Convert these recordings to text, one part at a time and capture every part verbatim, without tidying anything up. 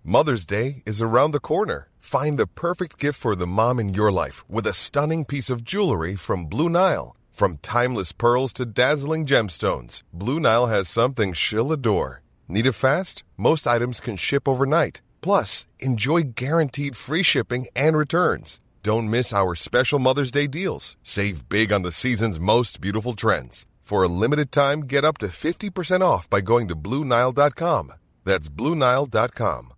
Mother's Day is around the corner. Find the perfect gift for the mom in your life with a stunning piece of jewelry from Blue Nile. From timeless pearls to dazzling gemstones, Blue Nile has something she'll adore. Need it fast? Most items can ship overnight. Plus, enjoy guaranteed free shipping and returns. Don't miss our special Mother's Day deals. Save big on the season's most beautiful trends. For a limited time, get up to fifty percent off by going to Blue Nile dot com. That's Blue Nile dot com.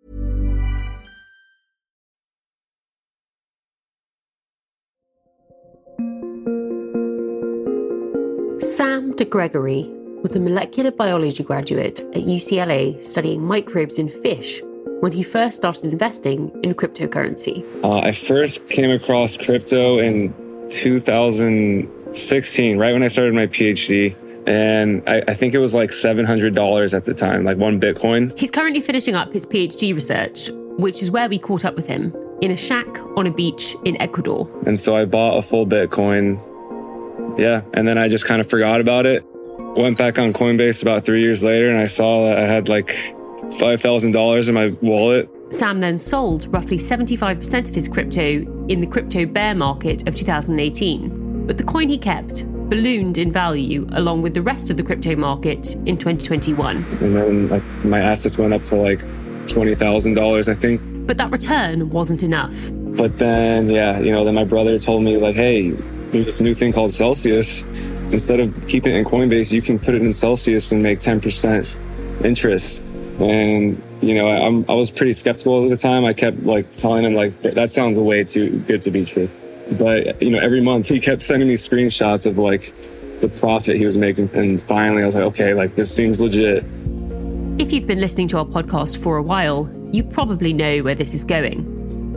Sam de Gregory was a molecular biology graduate at U C L A studying microbes in fish when he first started investing in cryptocurrency. Uh, I first came across crypto in two thousand sixteen, right when I started my PhD. And I, I think it was like seven hundred dollars at the time, like one Bitcoin. He's currently finishing up his PhD research, which is where we caught up with him, in a shack on a beach in Ecuador. And so I bought a full Bitcoin. Yeah, and then I just kind of forgot about it. Went back on Coinbase about three years later, and I saw that I had like five thousand dollars in my wallet. Sam then sold roughly seventy-five percent of his crypto in the crypto bear market of two thousand eighteen. But the coin he kept ballooned in value along with the rest of the crypto market in twenty twenty-one. And then like my assets went up to like twenty thousand dollars, I think. But that return wasn't enough. But then, yeah, you know, then my brother told me like, hey, there's this new thing called Celsius. Instead of keeping it in Coinbase, you can put it in Celsius and make ten percent interest. And, you know, I'm, I was pretty skeptical at the time. I kept like telling him like, that sounds way too good to be true. But, you know, every month he kept sending me screenshots of like the profit he was making. And finally I was like, okay, like this seems legit. If you've been listening to our podcast for a while, you probably know where this is going.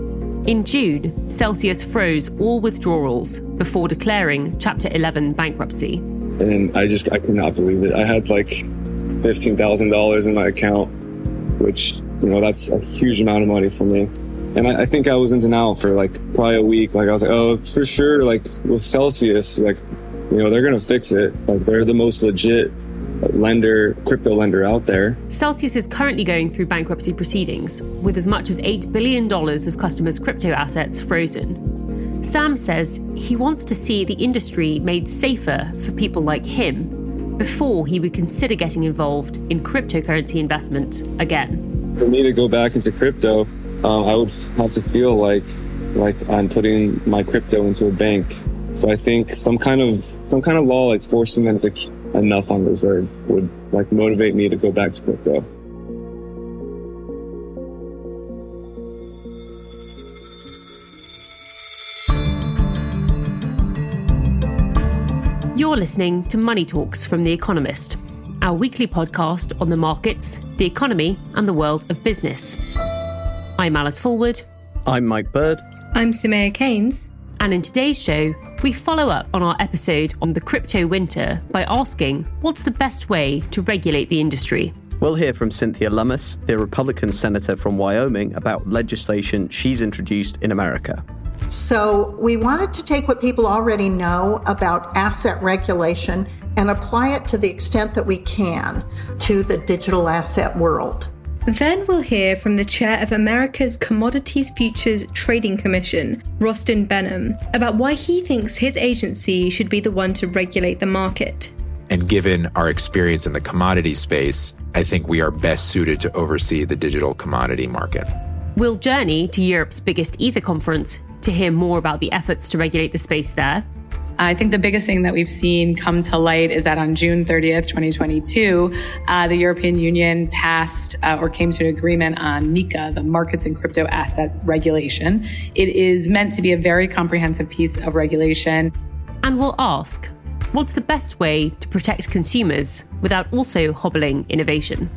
In June, Celsius froze all withdrawals before declaring Chapter eleven bankruptcy. And I just, I could not believe it. I had like fifteen thousand dollars in my account, which, you know, that's a huge amount of money for me. And I, I think I was in denial for like probably a week. Like I was like, oh, for sure. Like with Celsius, like, you know, they're going to fix it. Like they're the most legit lender, crypto lender out there. Celsius is currently going through bankruptcy proceedings with as much as eight billion dollars of customers' crypto assets frozen. Sam says he wants to see the industry made safer for people like him before he would consider getting involved in cryptocurrency investment again. For me to go back into crypto, um, I would have to feel like like I'm putting my crypto into a bank. So I think some kind of some kind of law like forcing them to keep enough on reserve would like motivate me to go back to crypto. You're listening to Money Talks from The Economist, our weekly podcast on the markets, the economy, and the world of business. I'm Alice Fulwood. I'm Mike Bird. I'm Samaya Keynes. And in today's show, we follow up on our episode on the crypto winter by asking what's the best way to regulate the industry. We'll hear from Cynthia Lummis, the Republican senator from Wyoming, about legislation she's introduced in America. So we wanted to take what people already know about asset regulation and apply it to the extent that we can to the digital asset world. Then we'll hear from the chair of America's Commodities Futures Trading Commission, Rostin Benham, about why he thinks his agency should be the one to regulate the market. And given our experience in the commodity space, I think we are best suited to oversee the digital commodity market. We'll journey to Europe's biggest Ether conference to hear more about the efforts to regulate the space there. I think the biggest thing that we've seen come to light is that on June thirtieth, twenty twenty-two, uh, the European Union passed uh, or came to an agreement on MiCA, the Markets in Crypto Asset Regulation. It is meant to be a very comprehensive piece of regulation. And we'll ask, what's the best way to protect consumers without also hobbling innovation?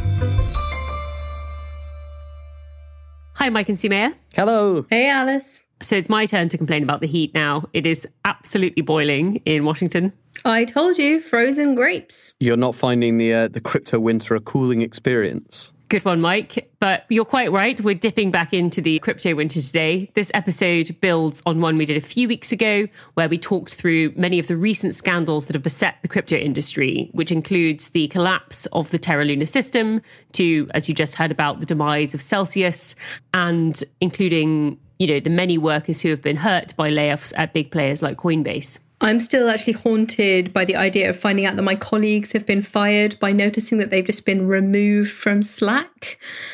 Hi, Mike and Sumaya. Hello. Hey, Alice. So it's my turn to complain about the heat now. It is absolutely boiling in Washington. I told you, frozen grapes. You're not finding the uh, the crypto winter a cooling experience. Good one, Mike. But you're quite right. We're dipping back into the crypto winter today. This episode builds on one we did a few weeks ago, where we talked through many of the recent scandals that have beset the crypto industry, which includes the collapse of the Terra Luna system to, as you just heard about, the demise of Celsius, and including, you know, the many workers who have been hurt by layoffs at big players like Coinbase. I'm still actually haunted by the idea of finding out that my colleagues have been fired by noticing that they've just been removed from Slack.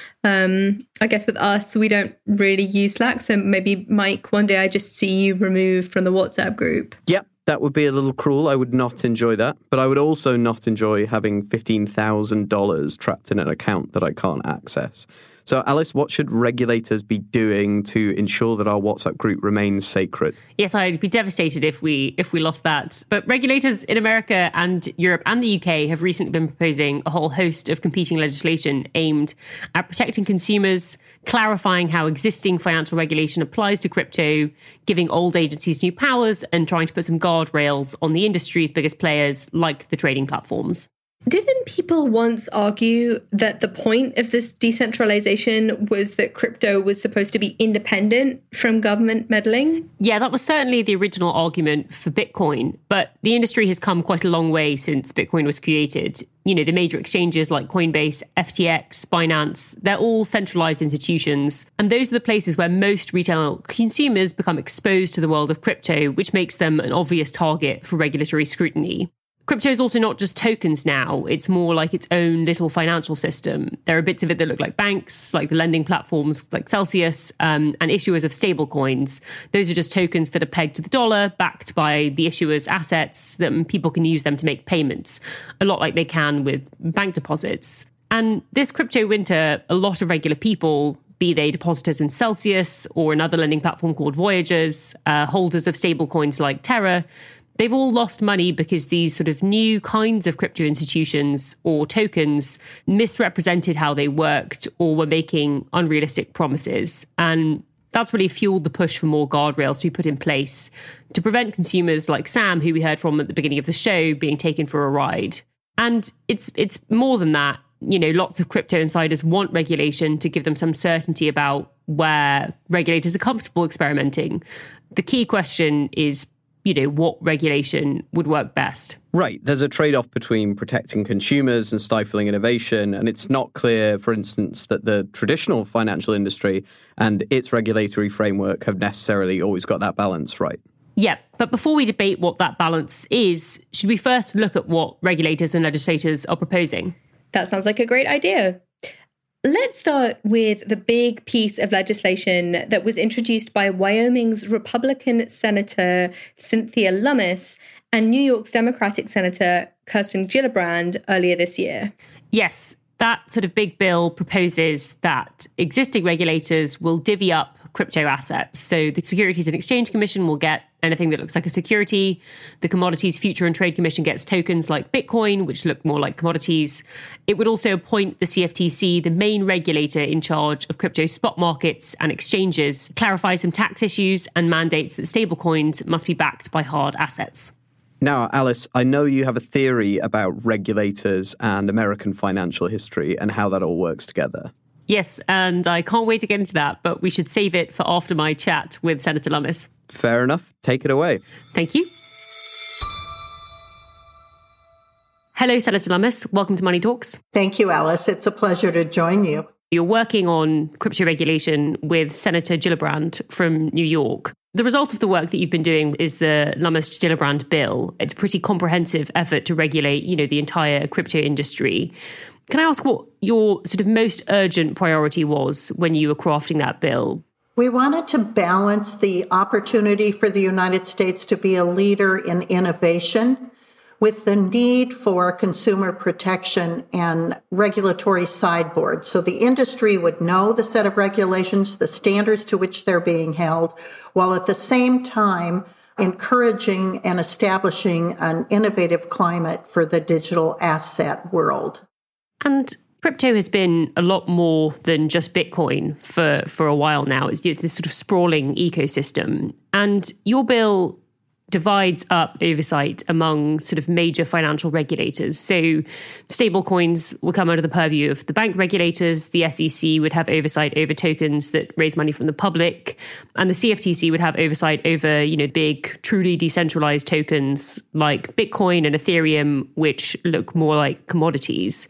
Um, I guess with us, we don't really use Slack. So maybe, Mike, one day I just see you removed from the WhatsApp group. Yep, that would be a little cruel. I would not enjoy that. But I would also not enjoy having fifteen thousand dollars trapped in an account that I can't access. So, Alice, what should regulators be doing to ensure that our WhatsApp group remains sacred? Yes, I'd be devastated if we if we lost that. But regulators in America and Europe and the U K have recently been proposing a whole host of competing legislation aimed at protecting consumers, clarifying how existing financial regulation applies to crypto, giving old agencies new powers, and trying to put some guardrails on the industry's biggest players like the trading platforms. Didn't people once argue that the point of this decentralization was that crypto was supposed to be independent from government meddling? Yeah, that was certainly the original argument for Bitcoin, but the industry has come quite a long way since Bitcoin was created. You know, the major exchanges like Coinbase, F T X, Binance, they're all centralized institutions. And those are the places where most retail consumers become exposed to the world of crypto, which makes them an obvious target for regulatory scrutiny. Crypto is also not just tokens now. It's more like its own little financial system. There are bits of it that look like banks, like the lending platforms like Celsius, um, and issuers of stablecoins. Those are just tokens that are pegged to the dollar, backed by the issuer's assets, that people can use them to make payments, a lot like they can with bank deposits. And this crypto winter, a lot of regular people, be they depositors in Celsius or another lending platform called Voyagers, uh, holders of stablecoins like Terra, they've all lost money because these sort of new kinds of crypto institutions or tokens misrepresented how they worked or were making unrealistic promises. And that's really fueled the push for more guardrails to be put in place to prevent consumers like Sam, who we heard from at the beginning of the show, being taken for a ride. And it's it's more than that. You know, lots of crypto insiders want regulation to give them some certainty about where regulators are comfortable experimenting. The key question is, you know, what regulation would work best. Right. There's a trade-off between protecting consumers and stifling innovation. And it's not clear, for instance, that the traditional financial industry and its regulatory framework have necessarily always got that balance right. Yeah, but before we debate what that balance is, should we first look at what regulators and legislators are proposing? That sounds like a great idea. Let's start with the big piece of legislation that was introduced by Wyoming's Republican Senator Cynthia Lummis and New York's Democratic Senator Kirsten Gillibrand earlier this year. Yes, that sort of big bill proposes that existing regulators will divvy up crypto assets. So the Securities and Exchange Commission will get anything that looks like a security. The Commodities Future and Trade Commission gets tokens like Bitcoin, which look more like commodities. It would also appoint the C F T C, the main regulator in charge of crypto spot markets and exchanges, clarify some tax issues, and mandates that stablecoins must be backed by hard assets. Now, Alice, I know you have a theory about regulators and American financial history and how that all works together. Yes, and I can't wait to get into that, but we should save it for after my chat with Senator Lummis. Fair enough. Take it away. Thank you. Hello, Senator Lummis. Welcome to Money Talks. Thank you, Alice. It's a pleasure to join you. You're working on crypto regulation with Senator Gillibrand from New York. The result of the work that you've been doing is the Lummis-Gillibrand bill. It's a pretty comprehensive effort to regulate, you know, the entire crypto industry. Can I ask what your sort of most urgent priority was when you were crafting that bill? We wanted to balance the opportunity for the United States to be a leader in innovation with the need for consumer protection and regulatory sideboards. So the industry would know the set of regulations, the standards to which they're being held, while at the same time encouraging and establishing an innovative climate for the digital asset world. And Crypto has been a lot more than just Bitcoin for, for a while now. It's, it's this sort of sprawling ecosystem. And your bill divides up oversight among sort of major financial regulators. So stablecoins will come under the purview of the bank regulators. The S E C would have oversight over tokens that raise money from the public. And the C F T C would have oversight over, you know, big, truly decentralized tokens like Bitcoin and Ethereum, which look more like commodities.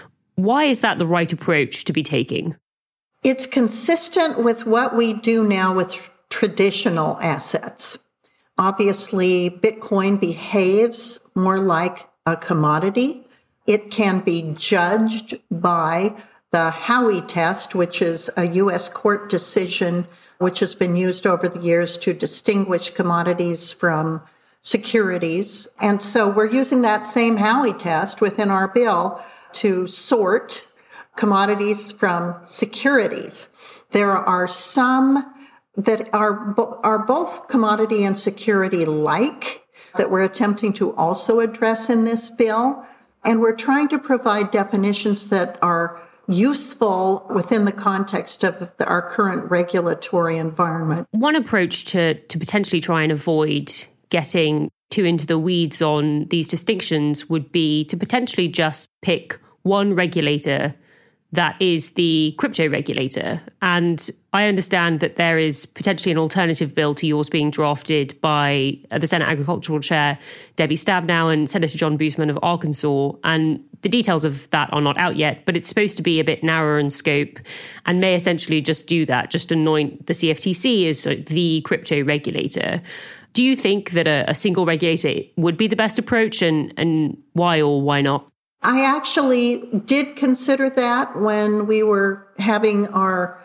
Why is that the right approach to be taking? It's consistent with what we do now with traditional assets. Obviously, Bitcoin behaves more like a commodity. It can be judged by the Howey test, which is a U S court decision which has been used over the years to distinguish commodities from securities. And so we're using that same Howey test within our bill to sort commodities from securities. There are some that are are both commodity and security like that we're attempting to also address in this bill. And we're trying to provide definitions that are useful within the context of the, our current regulatory environment. One approach to, to potentially try and avoid getting too into the weeds on these distinctions would be to potentially just pick one regulator that is the crypto regulator. And I understand that there is potentially an alternative bill to yours being drafted by the Senate Agricultural Chair, Debbie Stabenow, and Senator John Boozman of Arkansas. And the details of that are not out yet, but it's supposed to be a bit narrower in scope and may essentially just do that, just anoint the C F T C as the crypto regulator. Do you think that a, a single regulator would be the best approach, and, and why or why not? I actually did consider that when we were having our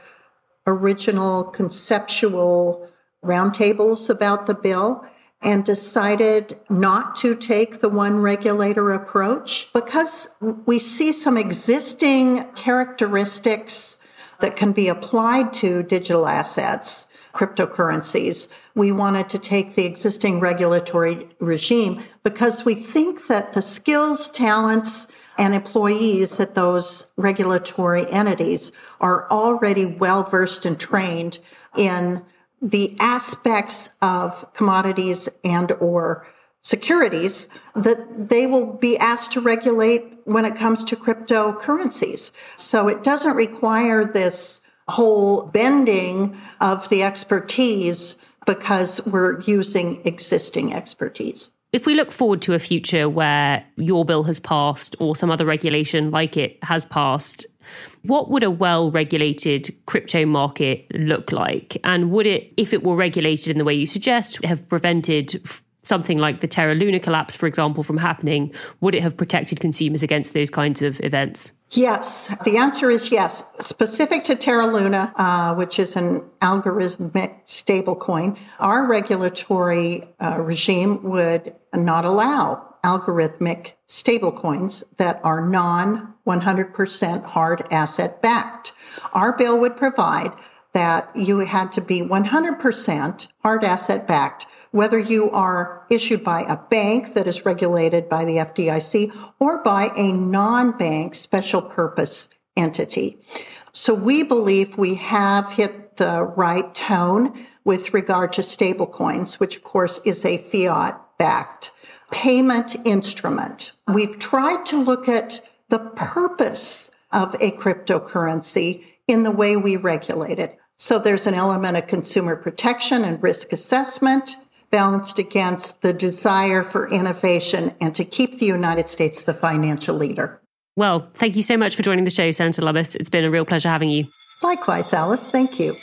original conceptual roundtables about the bill, and decided not to take the one regulator approach because we see some existing characteristics that can be applied to digital assets, cryptocurrencies. We wanted to take the existing regulatory regime because we think that the skills, talents, and employees at those regulatory entities are already well-versed and trained in the aspects of commodities and or securities that they will be asked to regulate when it comes to cryptocurrencies. So it doesn't require this whole bending of the expertise because we're using existing expertise. If we look forward to a future where your bill has passed or some other regulation like it has passed, what would a well-regulated crypto market look like? And would it, if it were regulated in the way you suggest, have prevented something like the Terra Luna collapse, for example, from happening? Would it have protected consumers against those kinds of events? Yes. The answer is yes. Specific to Terra Luna, uh, which is an algorithmic stablecoin, our regulatory uh, regime would not allow algorithmic stablecoins that are non one hundred percent hard asset backed. Our bill would provide that you had to be one hundred percent hard asset backed, whether you are issued by a bank that is regulated by the F D I C or by a non-bank special purpose entity. So we believe we have hit the right tone with regard to stablecoins, which of course is a fiat-backed payment instrument. We've tried to look at the purpose of a cryptocurrency in the way we regulate it. So there's an element of consumer protection and risk assessment balanced against the desire for innovation and to keep the United States the financial leader. Well, thank you so much for joining the show, Senator Lummis. It's been a real pleasure having you. Likewise, Alice. Thank you.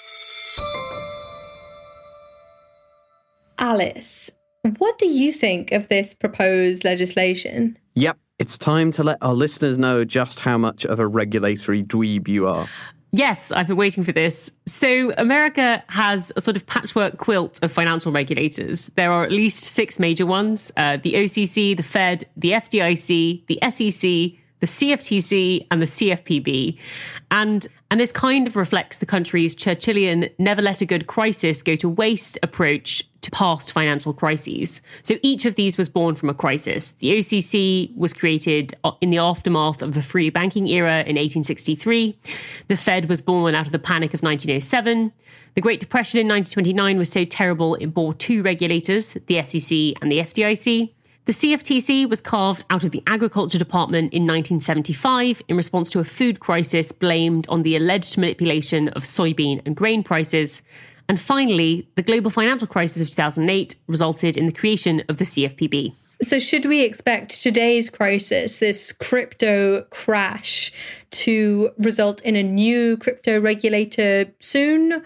Alice, what do you think of this proposed legislation? Yep, it's time to let our listeners know just how much of a regulatory dweeb you are. Yes, I've been waiting for this. So America has a sort of patchwork quilt of financial regulators. There are at least six major ones, uh, the O C C, the Fed, the F D I C, the S E C, the C F T C, and the C F P B. And, and this kind of reflects the country's Churchillian never let a good crisis go to waste approach to past financial crises. So each of these was born from a crisis. The O C C was created in the aftermath of the free banking era in eighteen sixty-three. The Fed was born out of the panic of nineteen oh seven. The Great Depression in nineteen twenty-nine was so terrible it bore two regulators, the S E C and the F D I C. The C F T C was carved out of the Agriculture Department in nineteen seventy-five in response to a food crisis blamed on the alleged manipulation of soybean and grain prices. And finally, the global financial crisis of two thousand eight resulted in the creation of the C F P B. So should we expect today's crisis, this crypto crash, to result in a new crypto regulator soon?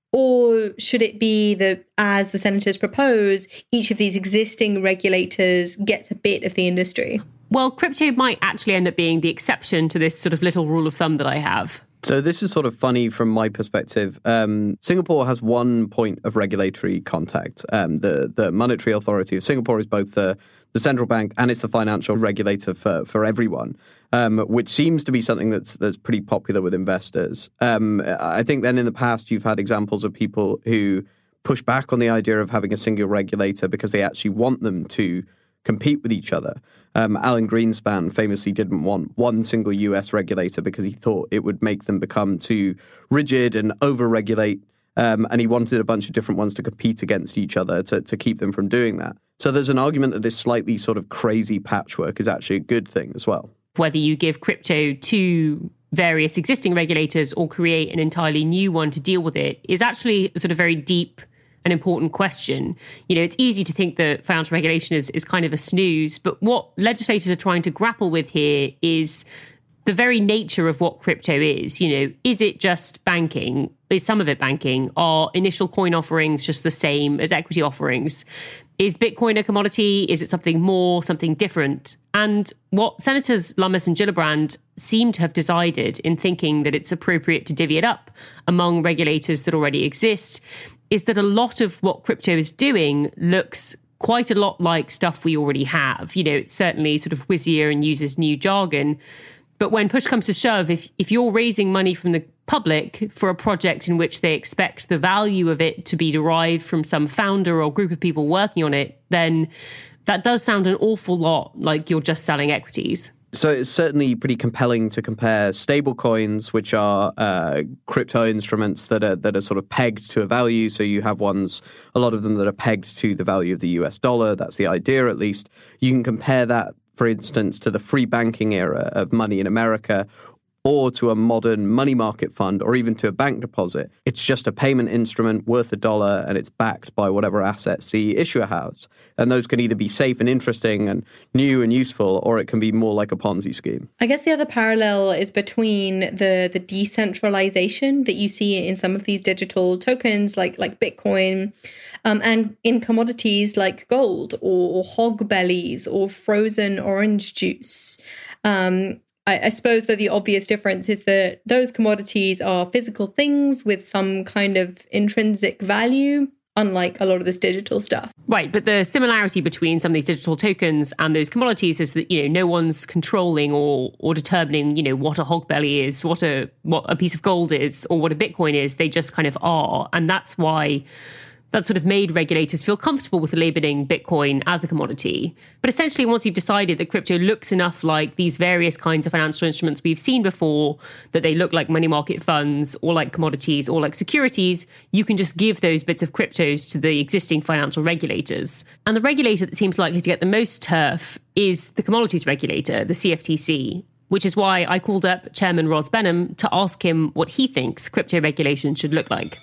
Or should it be that, as the senators propose, each of these existing regulators gets a bit of the industry? Well, crypto might actually end up being the exception to this sort of little rule of thumb that I have. So this is sort of funny from my perspective. Um, Singapore has one point of regulatory contact. Um, the, the Monetary Authority of Singapore is both the, the central bank and it's the financial regulator for, for everyone, um, which seems to be something that's that's pretty popular with investors. Um, I think then in the past you've had examples of people who push back on the idea of having a single regulator because they actually want them to compete with each other. Um, Alan Greenspan famously didn't want one single U S regulator because he thought it would make them become too rigid and over-regulate, um, and he wanted a bunch of different ones to compete against each other to, to keep them from doing that. So there's an argument that this slightly sort of crazy patchwork is actually a good thing as well. Whether you give crypto to various existing regulators or create an entirely new one to deal with it is actually a sort of very deep an important question. You know, it's easy to think that financial regulation is, is kind of a snooze, but what legislators are trying to grapple with here is the very nature of what crypto is. You know, is it just banking? Is some of it banking? Are initial coin offerings just the same as equity offerings? Is Bitcoin a commodity? Is it something more, something different? And what Senators Lummis and Gillibrand seem to have decided in thinking that it's appropriate to divvy it up among regulators that already exist is that a lot of what crypto is doing looks quite a lot like stuff we already have. You know, it's certainly sort of whizzier and uses new jargon. But when push comes to shove, if, if you're raising money from the public for a project in which they expect the value of it to be derived from some founder or group of people working on it, then that does sound an awful lot like you're just selling equities. So it's certainly pretty compelling to compare stable coins, which are uh, crypto instruments that are that are sort of pegged to a value. So you have ones, a lot of them that are pegged to the value of the U S dollar. That's the idea, at least. You can compare that, for instance, to the free banking era of money in America, or to a modern money market fund, or even to a bank deposit. It's just a payment instrument worth a dollar, and it's backed by whatever assets the issuer has. And those can either be safe and interesting and new and useful, or it can be more like a Ponzi scheme. I guess the other parallel is between the, the decentralization that you see in some of these digital tokens, like, like Bitcoin, um, and in commodities like gold or, or hog bellies or frozen orange juice. Um, I, I suppose that the obvious difference is that those commodities are physical things with some kind of intrinsic value, unlike a lot of this digital stuff. Right, but the similarity between some of these digital tokens and those commodities is that, you know, no one's controlling or or determining, you know, what a hog belly is, what a what a piece of gold is, or what a Bitcoin is. They just kind of are. And that's why that sort of made regulators feel comfortable with labeling Bitcoin as a commodity. But essentially, once you've decided that crypto looks enough like these various kinds of financial instruments we've seen before, that they look like money market funds or like commodities or like securities, you can just give those bits of cryptos to the existing financial regulators. And the regulator that seems likely to get the most turf is the commodities regulator, the C F T C, which is why I called up Chairman Ros Benham to ask him what he thinks crypto regulation should look like.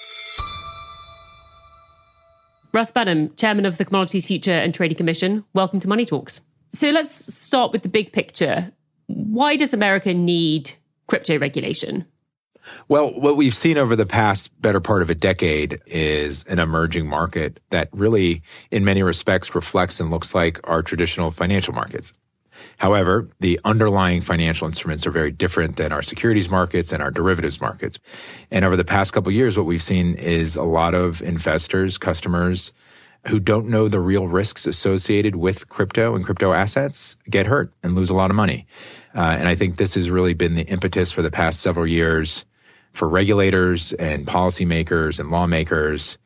Ros Benham, Chairman of the Commodities Future and Trading Commission, welcome to Money Talks. So let's start with the big picture. Why does America need crypto regulation? Well, what we've seen over the past better part of a decade is an emerging market that really, in many respects, reflects and looks like our traditional financial markets. However, the underlying financial instruments are very different than our securities markets and our derivatives markets. And over the past couple of years, what we've seen is a lot of investors, customers who don't know the real risks associated with crypto and crypto assets get hurt and lose a lot of money. Uh, and I think this has really been the impetus for the past several years for regulators and policymakers and lawmakers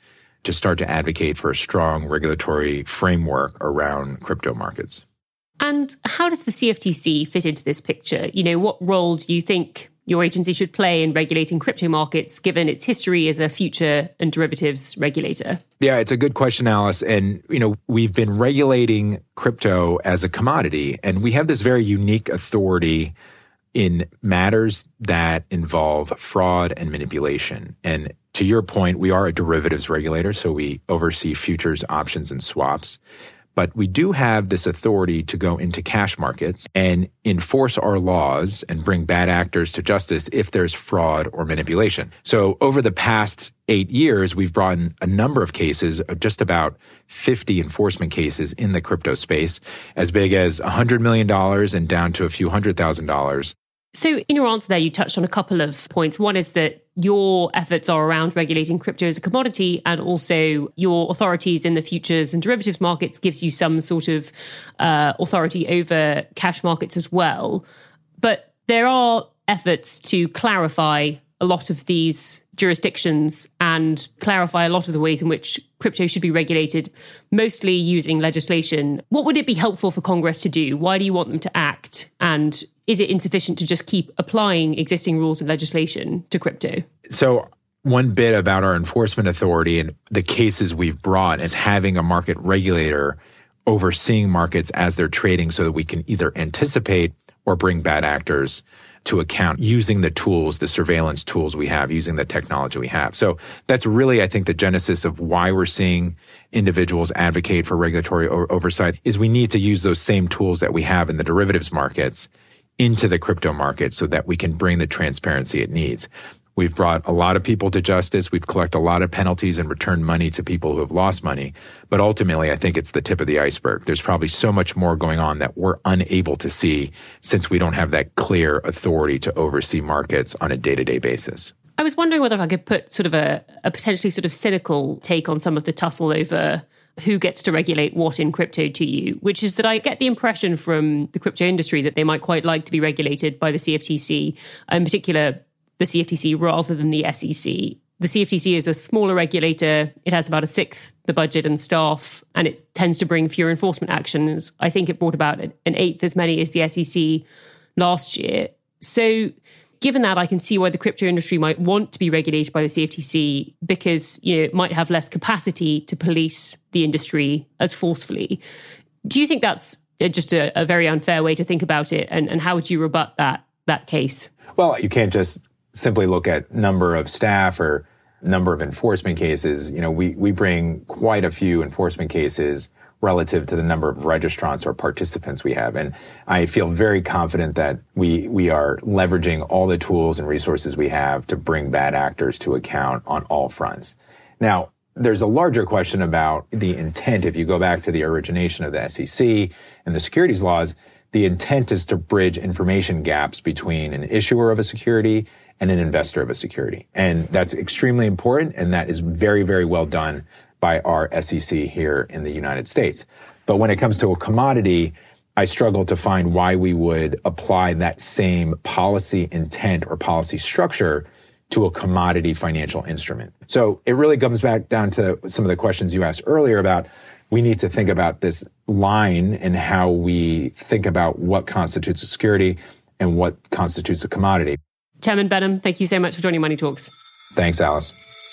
to start to advocate for a strong regulatory framework around crypto markets. And how does the C F T C fit into this picture? You know, what role do you think your agency should play in regulating crypto markets, given its history as a future and derivatives regulator? Yeah, it's a good question, Alice. And, you know, we've been regulating crypto as a commodity, and we have this very unique authority in matters that involve fraud and manipulation. And to your point, we are a derivatives regulator, so we oversee futures, options, and swaps. But we do have this authority to go into cash markets and enforce our laws and bring bad actors to justice if there's fraud or manipulation. So over the past eight years, we've brought in a number of cases, just about fifty enforcement cases in the crypto space, as big as one hundred million dollars and down to a few hundred thousand dollars. So in your answer there, you touched on a couple of points. One is that your efforts are around regulating crypto as a commodity, and also your authorities in the futures and derivatives markets gives you some sort of uh, authority over cash markets as well. But there are efforts to clarify a lot of these jurisdictions and clarify a lot of the ways in which crypto should be regulated, mostly using legislation. What would it be helpful for Congress to do? Why do you want them to act? And is it insufficient to just keep applying existing rules and legislation to crypto? So one bit about our enforcement authority and the cases we've brought is having a market regulator overseeing markets as they're trading so that we can either anticipate or bring bad actors to account using the tools, the surveillance tools we have, using the technology we have. So that's really, I think, the genesis of why we're seeing individuals advocate for regulatory o- oversight is we need to use those same tools that we have in the derivatives markets into the crypto market so that we can bring the transparency it needs. We've brought a lot of people to justice. We've collected a lot of penalties and returned money to people who have lost money. But ultimately, I think it's the tip of the iceberg. There's probably so much more going on that we're unable to see since we don't have that clear authority to oversee markets on a day-to-day basis. I was wondering whether I could put sort of a, a potentially sort of cynical take on some of the tussle over who gets to regulate what in crypto to you, which is that I get the impression from the crypto industry that they might quite like to be regulated by the C F T C, in particular the C F T C rather than the S E C. The C F T C is a smaller regulator. It has about a sixth the budget and staff, and it tends to bring fewer enforcement actions. I think it brought about an eighth as many as the S E C last year. So given that, I can see why the crypto industry might want to be regulated by the C F T C because, you know, it might have less capacity to police the industry as forcefully. Do you think that's just a, a very unfair way to think about it? And, and how would you rebut that that case? Well, you can't just simply look at number of staff or number of enforcement cases. You know, we, we bring quite a few enforcement cases relative to the number of registrants or participants we have. And I feel very confident that we, we are leveraging all the tools and resources we have to bring bad actors to account on all fronts. Now, there's a larger question about the intent. If you go back to the origination of the S E C and the securities laws, the intent is to bridge information gaps between an issuer of a security and an investor of a security. And that's extremely important, and that is very, very well done by our S E C here in the United States. But when it comes to a commodity, I struggle to find why we would apply that same policy intent or policy structure to a commodity financial instrument. So it really comes back down to some of the questions you asked earlier about we need to think about this line and how we think about what constitutes a security and what constitutes a commodity. Chairman Benham, thank you so much for joining Money Talks. Thanks, Alice.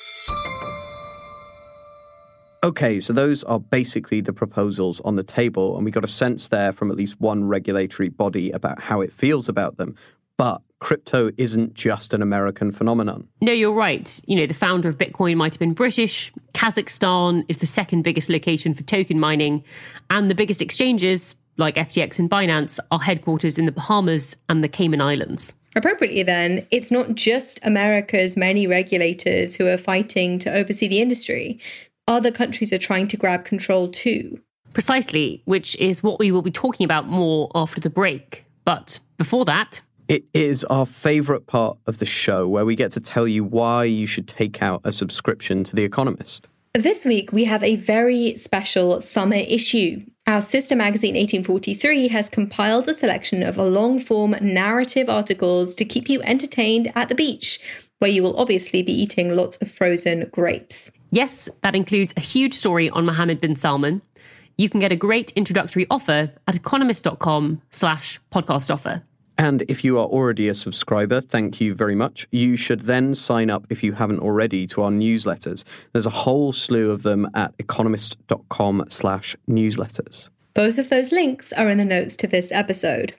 Okay, so those are basically the proposals on the table, and we got a sense there from at least one regulatory body about how it feels about them. But crypto isn't just an American phenomenon. No, you're right. You know, the founder of Bitcoin might have been British. Kazakhstan is the second biggest location for token mining. And the biggest exchanges, like F T X and Binance, are headquarters in the Bahamas and the Cayman Islands. Appropriately then, it's not just America's many regulators who are fighting to oversee the industry. Other countries are trying to grab control too. Precisely, which is what we will be talking about more after the break. But before that, it is our favourite part of the show where we get to tell you why you should take out a subscription to The Economist. This week, we have a very special summer issue. Our sister magazine, eighteen forty-three, has compiled a selection of long-form narrative articles to keep you entertained at the beach, where you will obviously be eating lots of frozen grapes. Yes, that includes a huge story on Mohammed bin Salman. You can get a great introductory offer at economist.com slash podcast offer. And if you are already a subscriber, thank you very much. You should then sign up, if you haven't already, to our newsletters. There's a whole slew of them at economist.com slash newsletters. Both of those links are in the notes to this episode.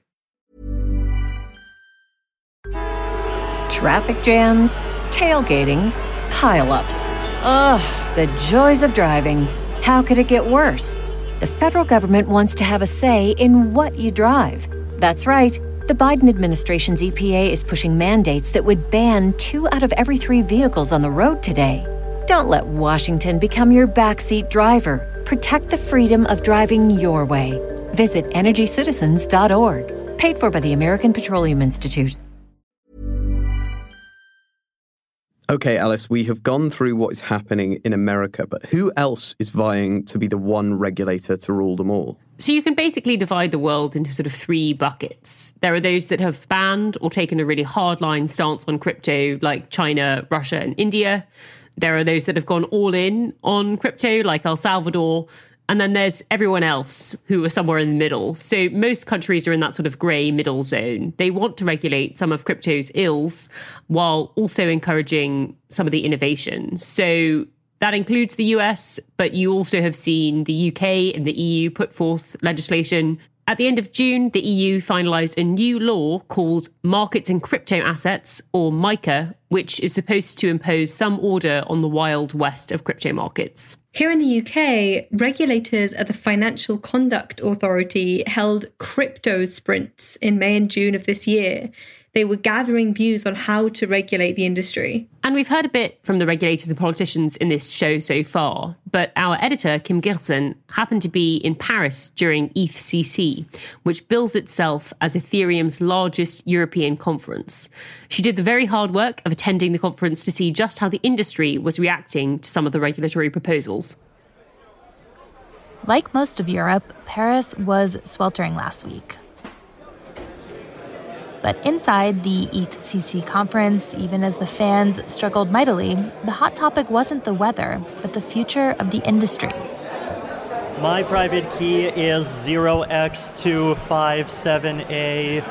Traffic jams, tailgating, pile-ups. Ugh, the joys of driving. How could it get worse? The federal government wants to have a say in what you drive. That's right. The Biden administration's E P A is pushing mandates that would ban two out of every three vehicles on the road today. Don't let Washington become your backseat driver. Protect the freedom of driving your way. Visit energy citizens dot org. Paid for by the American Petroleum Institute. Okay, Alice, we have gone through what is happening in America, but who else is vying to be the one regulator to rule them all? So you can basically divide the world into sort of three buckets. There are those that have banned or taken a really hardline stance on crypto, like China, Russia, and India. There are those that have gone all in on crypto, like El Salvador. And then there's everyone else who are somewhere in the middle. So most countries are in that sort of grey middle zone. They want to regulate some of crypto's ills while also encouraging some of the innovation. So that includes the U S, but you also have seen the U K and the E U put forth legislation. At the end of June, the E U finalised a new law called Markets in Crypto Assets, or MiCA, which is supposed to impose some order on the wild west of crypto markets. Here in the U K, regulators at the Financial Conduct Authority held crypto sprints in May and June of this year. They were gathering views on how to regulate the industry. And we've heard a bit from the regulators and politicians in this show so far, but our editor, Kim Gilson, happened to be in Paris during E T H C C, which bills itself as Ethereum's largest European conference. She did the very hard work of attending the conference to see just how the industry was reacting to some of the regulatory proposals. Like most of Europe, Paris was sweltering last week. But inside the E T H C C conference, even as the fans struggled mightily, the hot topic wasn't the weather, but the future of the industry. My private key is zero x two five seven A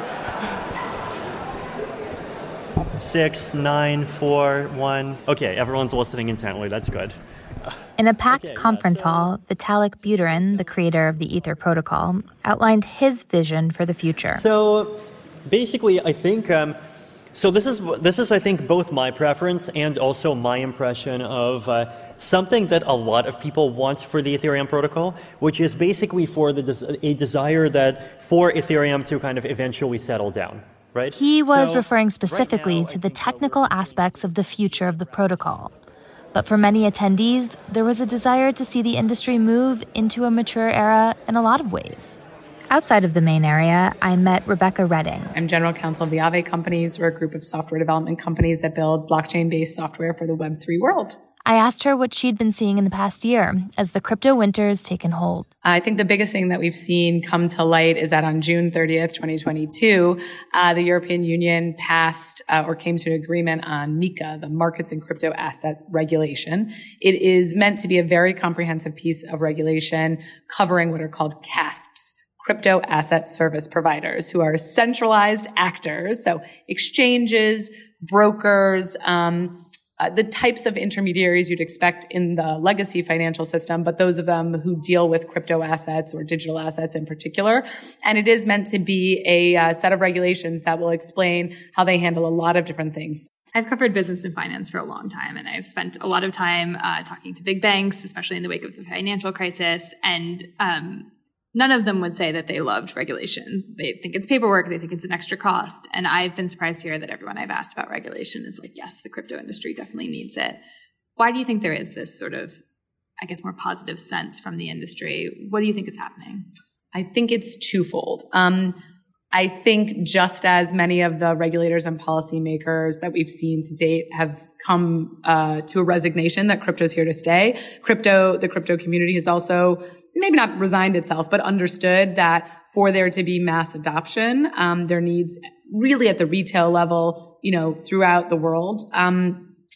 six nine four one. Okay, everyone's listening intently. That's good. In a packed okay, conference yeah, so... hall, Vitalik Buterin, the creator of the Ether protocol, outlined his vision for the future. So basically, I think, um, so this is, this is, I think, both my preference and also my impression of uh, something that a lot of people want for the Ethereum protocol, which is basically for the des- a desire that for Ethereum to kind of eventually settle down, right? He was so, referring specifically right now, to the technical aspects of the future of the protocol. But for many attendees, there was a desire to see the industry move into a mature era in a lot of ways. Outside of the main area, I met Rebecca Redding. I'm general counsel of the Aave companies. We're a group of software development companies that build blockchain-based software for the Web three world. I asked her what she'd been seeing in the past year as the crypto winter's taken hold. I think the biggest thing that we've seen come to light is that on June thirtieth, twenty twenty-two, uh, the European Union passed uh, or came to an agreement on MiCA, the Markets in Crypto Asset Regulation. It is meant to be a very comprehensive piece of regulation covering what are called C A S Ps. Crypto asset service providers, who are centralized actors, so exchanges, brokers, um, uh, the types of intermediaries you'd expect in the legacy financial system, but those of them who deal with crypto assets or digital assets in particular. And it is meant to be a uh, set of regulations that will explain how they handle a lot of different things. I've covered business and finance for a long time, and I've spent a lot of time uh, talking to big banks, especially in the wake of the financial crisis, and um none of them would say that they loved regulation. They think it's paperwork. They think it's an extra cost. And I've been surprised to hear that everyone I've asked about regulation is like, yes, the crypto industry definitely needs it. Why do you think there is this sort of, I guess, more positive sense from the industry? What do you think is happening? I think it's twofold. Um, I think just as many of the regulators and policymakers that we've seen to date have come uh, to a resignation that crypto is here to stay, crypto, the crypto community has also maybe not resigned itself, but understood that for there to be mass adoption, um, there needs really at the retail level, you know, throughout the world, um,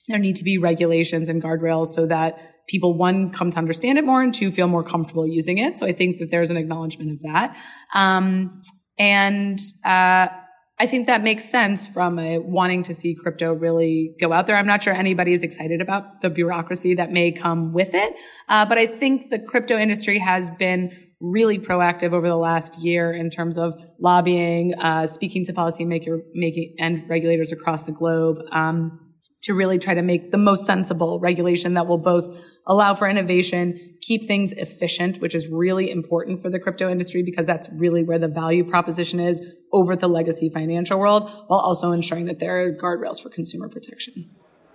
there need to be regulations and guardrails so that people, one, come to understand it more, and two, feel more comfortable using it. So I think that there's an acknowledgement of that. Um, and uh, I think that makes sense from a wanting to see crypto really go out there. I'm not sure anybody is excited about the bureaucracy that may come with it. Uh, but I think the crypto industry has been really proactive over the last year in terms of lobbying, uh, speaking to policymakers making and regulators across the globe, um, to really try to make the most sensible regulation that will both allow for innovation, keep things efficient, which is really important for the crypto industry because that's really where the value proposition is over the legacy financial world, while also ensuring that there are guardrails for consumer protection.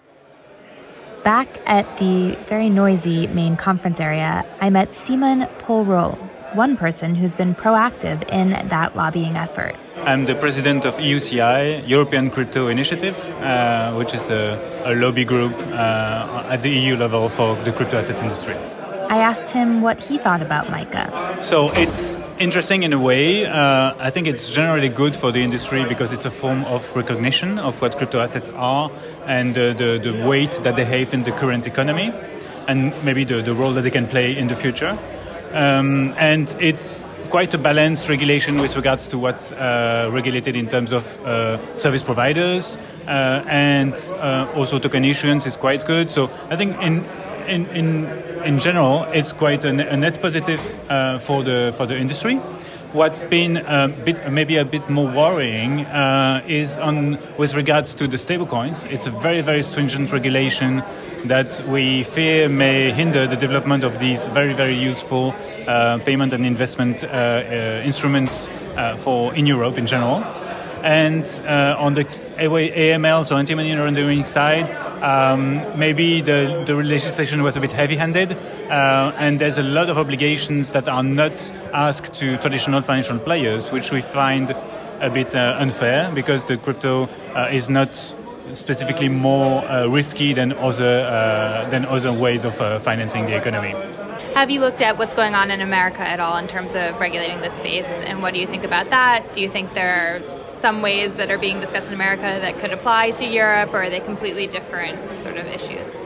Back at the very noisy main conference area, I met Simon Polro, one person who's been proactive in that lobbying effort. I'm the president of E U C I, European Crypto Initiative, uh, which is a, a lobby group uh, at the E U level for the crypto assets industry. I asked him what he thought about MiCA. So it's interesting in a way. Uh, I think it's generally good for the industry because it's a form of recognition of what crypto assets are and uh, the, the weight that they have in the current economy and maybe the, the role that they can play in the future. Um, and it's quite a balanced regulation with regards to what's uh, regulated in terms of uh, service providers uh, and uh, also token issuance is quite good. So I think in in in, in general, it's quite a, a net positive uh, for the for the industry. What's been a bit, maybe a bit more worrying uh, is on with regards to the stablecoins. It's a very, very stringent regulation that we fear may hinder the development of these very, very useful uh, payment and investment uh, uh, instruments uh, for in Europe in general. And uh, on the A M L, so anti-money laundering side, um, maybe the, the legislation was a bit heavy-handed, uh, and there's a lot of obligations that are not asked to traditional financial players, which we find a bit uh, unfair because the crypto uh, is not specifically more uh, risky than other uh, than other ways of uh, financing the economy. Have you looked at what's going on in America at all in terms of regulating this space, and what do you think about that? Do you think there are some ways that are being discussed in America that could apply to Europe, or are they completely different sort of issues?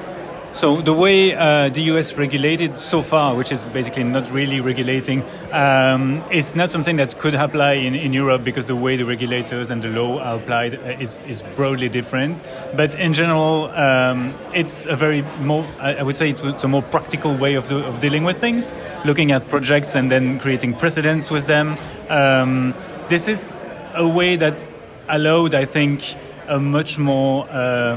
So the way uh, the U S regulated so far, which is basically not really regulating, um, is not something that could apply in, in Europe because the way the regulators and the law are applied is, is broadly different. But in general, um, it's a very more, I would say it's a more practical way of, of dealing with things, looking at projects and then creating precedents with them. Um, this is a way that allowed, I think, a much more uh,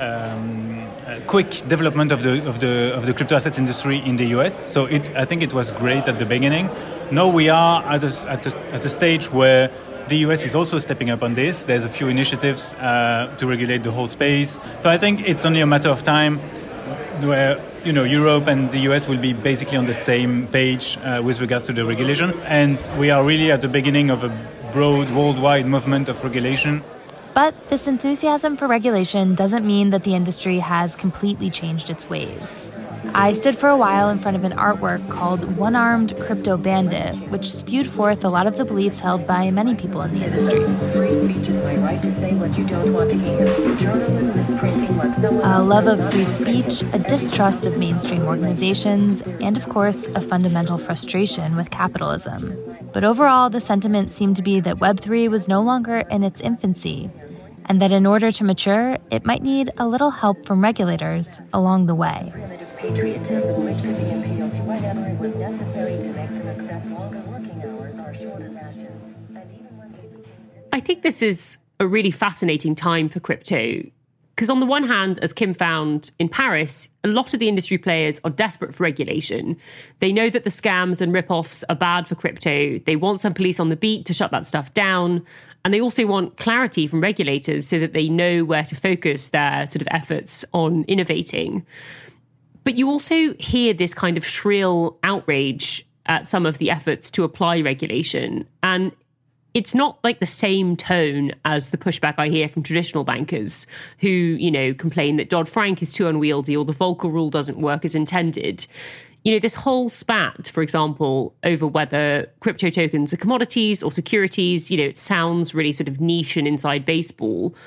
um, uh, quick development of the of the of the crypto assets industry in the U S. So it, I think it was great at the beginning. Now we are at a, at a, at a stage where the U S is also stepping up on this. There's a few initiatives uh, to regulate the whole space. So I think it's only a matter of time where, you know, Europe and the U S will be basically on the same page uh, with regards to the regulation. And we are really at the beginning of a broad worldwide movement of regulation. But this enthusiasm for regulation doesn't mean that the industry has completely changed its ways. I stood for a while in front of an artwork called One-Armed Crypto Bandit, which spewed forth a lot of the beliefs held by many people in the industry. Free speech is my right to say what you don't want to hear. Journalism is printing what someone A love of free speech, a distrust of mainstream organizations, and of course, a fundamental frustration with capitalism. But overall, the sentiment seemed to be that Web three was no longer in its infancy, and that in order to mature, it might need a little help from regulators along the way. Patriotism, which could be appealed to whenever it was necessary to make them accept longer working hours or shorter rations. And even when they... I think this is a really fascinating time for crypto. Because on the one hand, as Kim found in Paris, a lot of the industry players are desperate for regulation. They know that the scams and rip-offs are bad for crypto. They want some police on the beat to shut that stuff down. And they also want clarity from regulators so that they know where to focus their sort of efforts on innovating. But you also hear this kind of shrill outrage at some of the efforts to apply regulation. And it's not like the same tone as the pushback I hear from traditional bankers who, you know, complain that Dodd-Frank is too unwieldy or the Volcker rule doesn't work as intended. You know, this whole spat, for example, over whether crypto tokens are commodities or securities, you know, it sounds really sort of niche and inside baseball.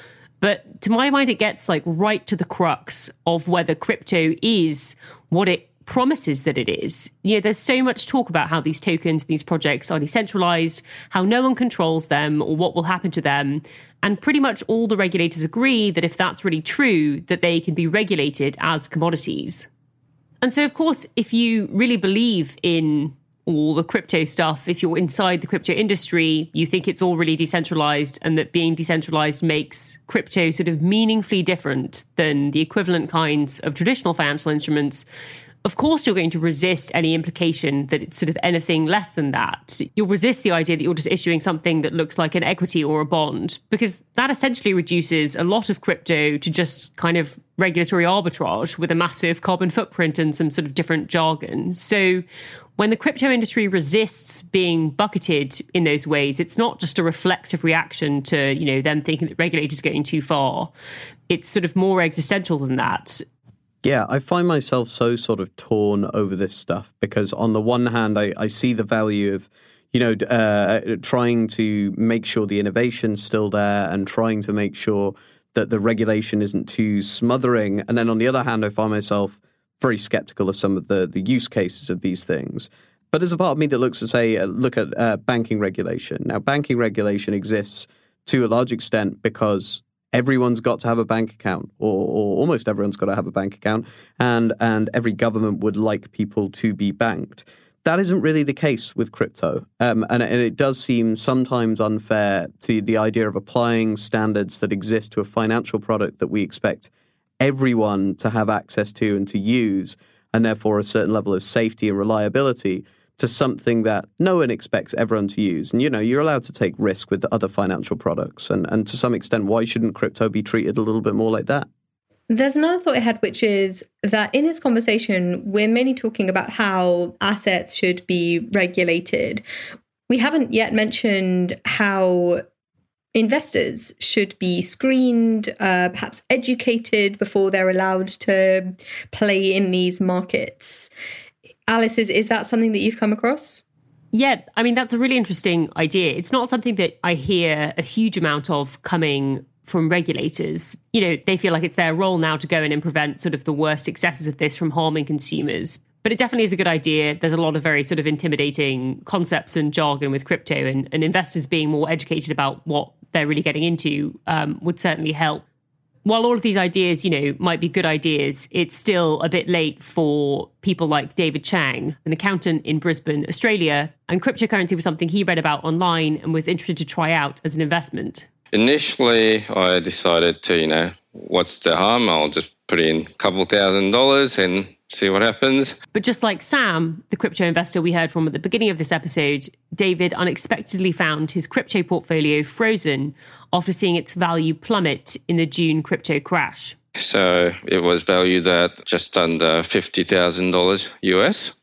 But to my mind, it gets like right to the crux of whether crypto is what it promises that it is. You know, there's so much talk about how these tokens, these projects are decentralized, how no one controls them or what will happen to them. And pretty much all the regulators agree that if that's really true, that they can be regulated as commodities. And so, of course, if you really believe in all the crypto stuff, if you're inside the crypto industry, you think it's all really decentralized and that being decentralized makes crypto sort of meaningfully different than the equivalent kinds of traditional financial instruments, of course, you're going to resist any implication that it's sort of anything less than that. You'll resist the idea that you're just issuing something that looks like an equity or a bond, because that essentially reduces a lot of crypto to just kind of regulatory arbitrage with a massive carbon footprint and some sort of different jargon. So when the crypto industry resists being bucketed in those ways, it's not just a reflexive reaction to, you know, them thinking that regulators are going too far. It's sort of more existential than that. Yeah, I find myself so sort of torn over this stuff because on the one hand, I, I see the value of, you know, uh, trying to make sure the innovation's still there and trying to make sure that the regulation isn't too smothering. And then on the other hand, I find myself very skeptical of some of the, the use cases of these things. But there's a part of me that looks to say, uh, look at uh, banking regulation. Now, banking regulation exists to a large extent because everyone's got to have a bank account, or, or almost everyone's got to have a bank account, and and every government would like people to be banked. That isn't really the case with crypto, um, and, and it does seem sometimes unfair to the idea of applying standards that exist to a financial product that we expect everyone to have access to and to use, and therefore a certain level of safety and reliability, to something that no one expects everyone to use. And, you know, you're allowed to take risk with other financial products. And, and to some extent, why shouldn't crypto be treated a little bit more like that? There's another thought I had, which is that in this conversation, we're mainly talking about how assets should be regulated. We haven't yet mentioned how investors should be screened, uh, perhaps educated before they're allowed to play in these markets. Alice, is, is that something that you've come across? Yeah, I mean, that's a really interesting idea. It's not something that I hear a huge amount of coming from regulators. You know, they feel like it's their role now to go in and prevent sort of the worst excesses of this from harming consumers. But it definitely is a good idea. There's a lot of very sort of intimidating concepts and jargon with crypto, and, and investors being more educated about what they're really getting into um, would certainly help. While all of these ideas, you know, might be good ideas, it's still a bit late for people like David Chang, an accountant in Brisbane, Australia, and cryptocurrency was something he read about online and was interested to try out as an investment. Initially, I decided to, you know, what's the harm? I'll just put in a couple thousand dollars and see what happens. But just like Sam, the crypto investor we heard from at the beginning of this episode, David unexpectedly found his crypto portfolio frozen after seeing its value plummet in the June crypto crash. So it was valued at just under fifty thousand dollars U S.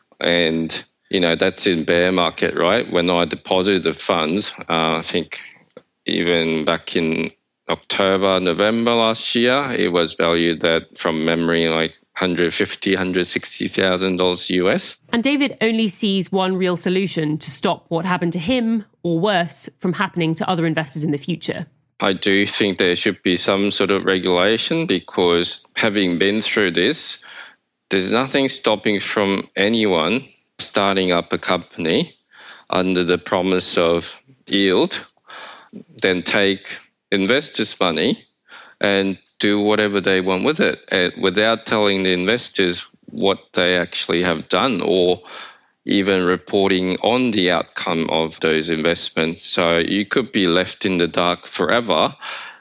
And, you know, that's in bear market, right? When I deposited the funds, uh, I think even back in October, November last year, it was valued at, from memory, like one hundred fifty thousand dollars, one hundred sixty thousand dollars U S. And David only sees one real solution to stop what happened to him, or worse, from happening to other investors in the future. I do think there should be some sort of regulation because having been through this, there's nothing stopping from anyone starting up a company under the promise of yield, then take investors' money and do whatever they want with it uh, without telling the investors what they actually have done or even reporting on the outcome of those investments. So you could be left in the dark forever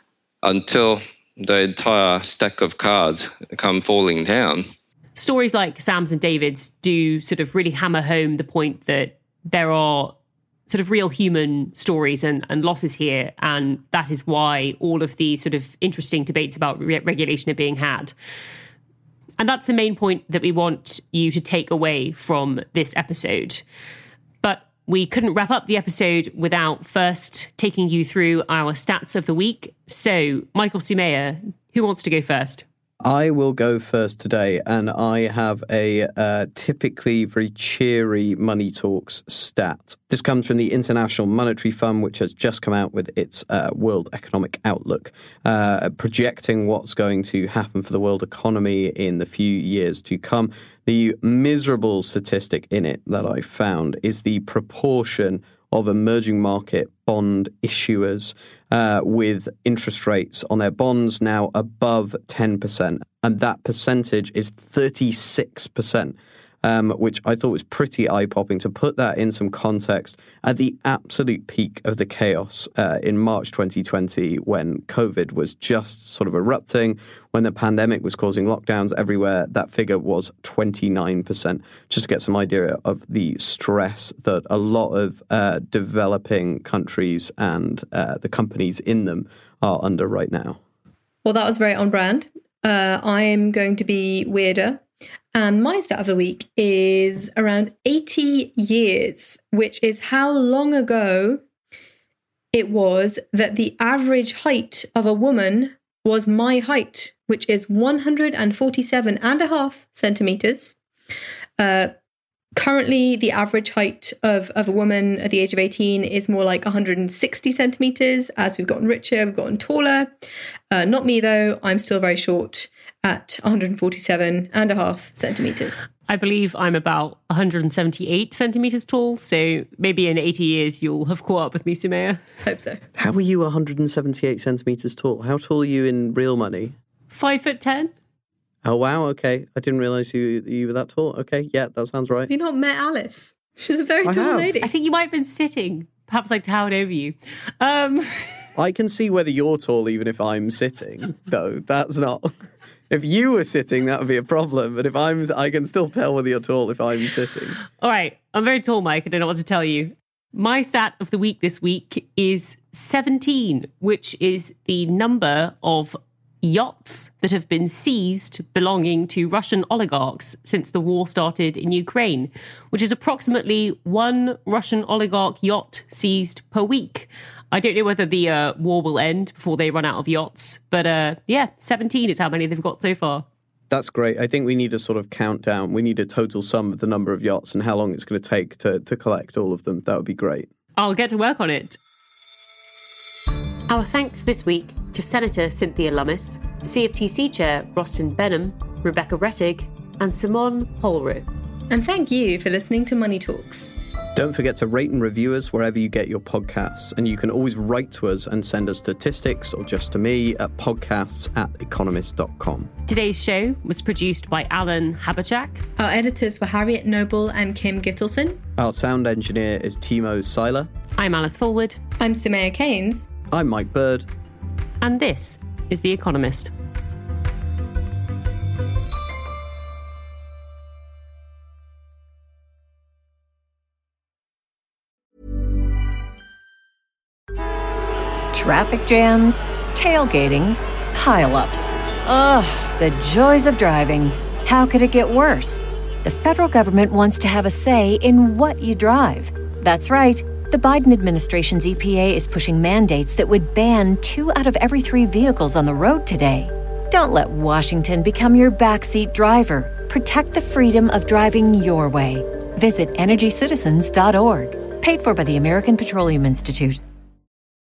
until the entire stack of cards come falling down. Stories like Sam's and David's do sort of really hammer home the point that there are sort of real human stories and, and losses here. And that is why all of these sort of interesting debates about re- regulation are being had. And that's the main point that we want you to take away from this episode. But we couldn't wrap up the episode without first taking you through our stats of the week. So, Michael Sumaya, who wants to go first? I will go first today, and I have a uh, typically very cheery Money Talks stat. This comes from the International Monetary Fund, which has just come out with its uh, World Economic Outlook, uh, projecting what's going to happen for the world economy in the few years to come. The miserable statistic in it that I found is the proportion of emerging market bond issuers uh, with interest rates on their bonds now above ten percent. And that percentage is thirty-six percent, um, which I thought was pretty eye-popping. To put that in some context, at the absolute peak of the chaos uh, in March twenty twenty, when COVID was just sort of erupting, when the pandemic was causing lockdowns everywhere, that figure was twenty-nine percent. Just to get some idea of the stress that a lot of uh, developing countries and uh, the companies in them are under right now. Well, that was very on brand. Uh, I am going to be weirder. And my stat of the week is around eighty years, which is how long ago it was that the average height of a woman was my height, which is one hundred forty-seven and a half centimeters. Uh, currently, the average height of, of a woman at the age of eighteen is more like one hundred sixty centimeters. As we've gotten richer, we've gotten taller. Uh, not me, though. I'm still very short at one hundred forty-seven and a half centimeters. I believe I'm about one hundred seventy-eight centimeters tall, so maybe in eighty years you'll have caught up with me, Sumaya. Hope so. How are you one hundred seventy-eight centimeters tall? How tall are you in real money? Five foot ten. Oh, wow, okay. I didn't realise you, you were that tall. Okay, yeah, that sounds right. Have you not met Alice? She's a very I tall have. lady. I think you might have been sitting. Perhaps I towered over you. Um... I can see whether you're tall even if I'm sitting, though. That's not... If you were sitting, that would be a problem. But if I'm, I can still tell whether you're tall if I'm sitting. All right. I'm very tall, Mike. I don't know what to tell you. My stat of the week this week is seventeen, which is the number of yachts that have been seized belonging to Russian oligarchs since the war started in Ukraine, which is approximately one Russian oligarch yacht seized per week. I don't know whether the uh, war will end before they run out of yachts, but uh, yeah, seventeen is how many they've got so far. That's great. I think we need a sort of countdown. We need a total sum of the number of yachts and how long it's going to take to, to collect all of them. That would be great. I'll get to work on it. Our thanks this week to Senator Cynthia Lummis, C F T C Chair Rostin Benham, Rebecca Rettig, and Simone Holrow. And thank you for listening to Money Talks. Don't forget to rate and review us wherever you get your podcasts. And you can always write to us and send us statistics or just to me at podcasts at economist dot com. Today's show was produced by Alan Habachak. Our editors were Harriet Noble and Kim Gittelson. Our sound engineer is Timo Seiler. I'm Alice Fulwood. I'm Sumaya Keynes. I'm Mike Bird. And this is The Economist. Traffic jams, tailgating, pile-ups. Ugh, the joys of driving. How could it get worse? The federal government wants to have a say in what you drive. That's right. The Biden administration's E P A is pushing mandates that would ban two out of every three vehicles on the road today. Don't let Washington become your backseat driver. Protect the freedom of driving your way. Visit energy citizens dot org. Paid for by the American Petroleum Institute.